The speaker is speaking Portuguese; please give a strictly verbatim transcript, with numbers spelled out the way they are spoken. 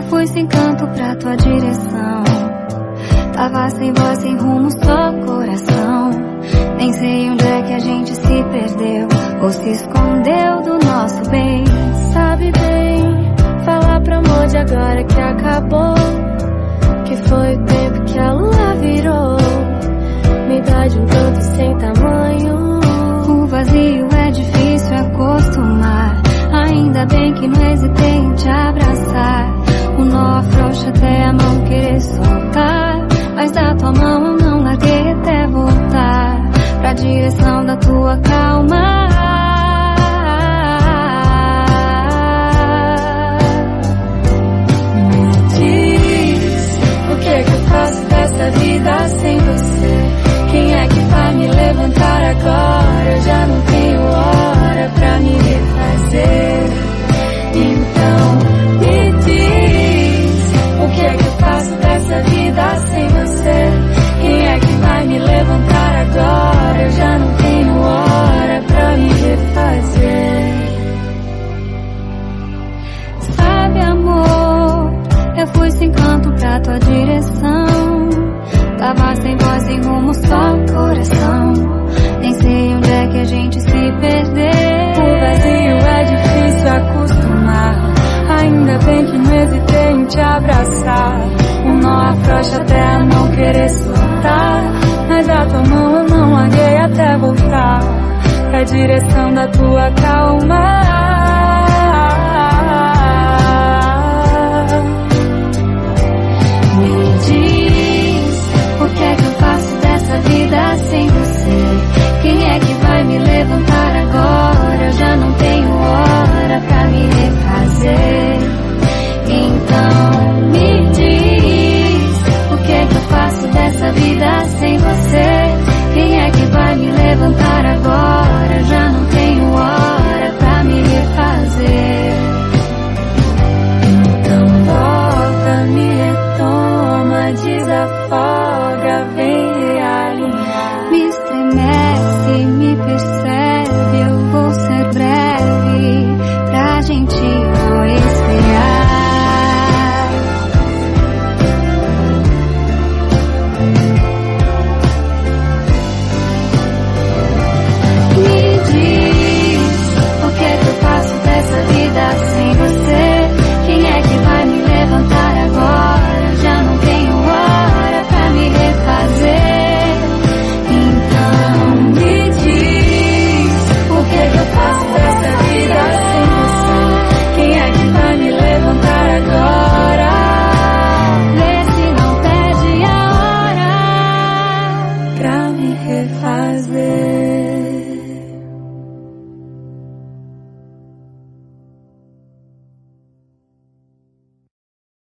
fui sem canto pra tua direção. Tava sem voz, sem rumo, só coração. Nem sei onde é que a gente se perdeu ou se escondeu do nosso bem. Sabe bem falar pro amor de agora que acabou, que foi o tempo que a lua virou. Me dá de um canto sem tamanho. O vazio é difícil acostumar. Ainda bem que não hesitei em te abraçar. O nó afrouxa até a mão querer soltar, mas da tua mão eu não larguei até voltar pra direção da tua calma. Me diz, o que é que eu faço dessa vida sem você? Quem é que vai me levantar agora? Eu já não tenho hora pra me refazer. Então me diz, o que é que eu faço dessa vida sem você? Quem é que vai me levantar agora? Eu já não tenho hora pra me refazer. Sabe, amor, eu fui sem canto pra tua direção. Tava sem voz, sem rumo, só coração. Nem sei onde é que a gente se perdeu. O vazio é difícil acostumar. Ainda bem que não hesitei em te abraçar. O nó afrouxa até a não querer soltar, mas a tua mão eu não larguei até voltar pra direção da tua calma.